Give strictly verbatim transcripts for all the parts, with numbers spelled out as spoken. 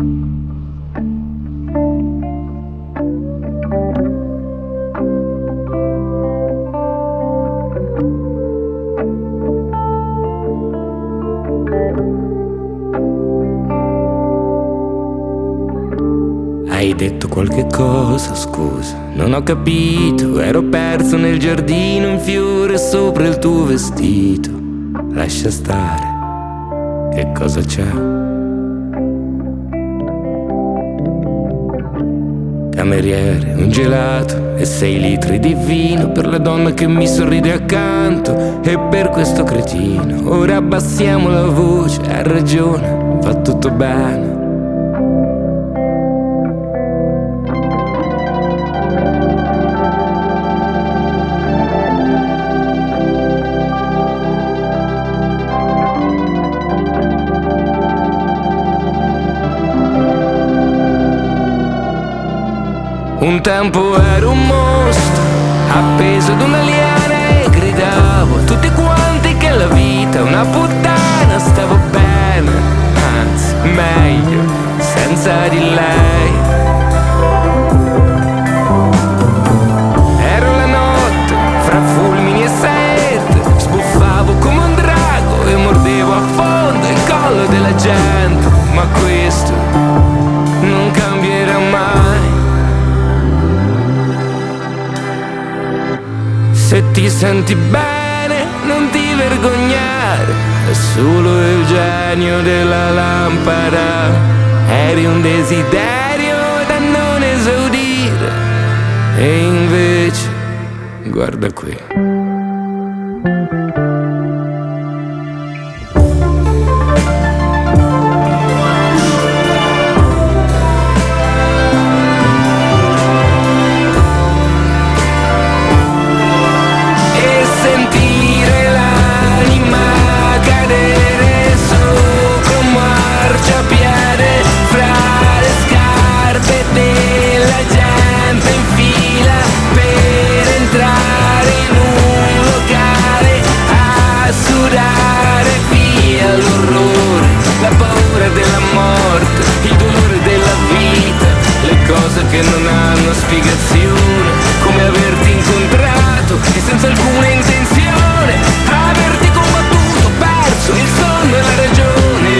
Hai detto qualche cosa, scusa, non ho capito. Ero perso nel giardino, un fiore sopra il tuo vestito. Lascia stare, che cosa c'è? Cameriere, un gelato e sei litri di vino per la donna che mi sorride accanto e per questo cretino. Ora abbassiamo la voce, ha ragione, va tutto bene. Un tempo ero un mostro appeso ad una liana e gridavo a tutti quanti che la vita è una puttana. Stavo bene, anzi meglio, senza di lei. Ero la notte fra fulmini e saette, sbuffavo come un drago e mordevo a fondo il collo della gente. Ma questo non cambierà mai. Se ti senti bene, non ti vergognare, è solo il genio della lampada. Eri un desiderio da non esaudire, e invece, guarda qui. Che non hanno spiegazione, come averti incontrato e senza alcuna intenzione averti combattuto, perso il sonno e la ragione.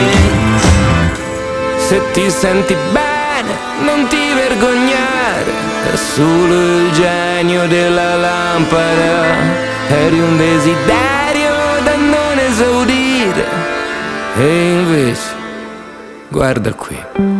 Se ti senti bene, non ti vergognare, è solo il genio della lampada. Eri un desiderio da non esaudire, e invece, guarda qui.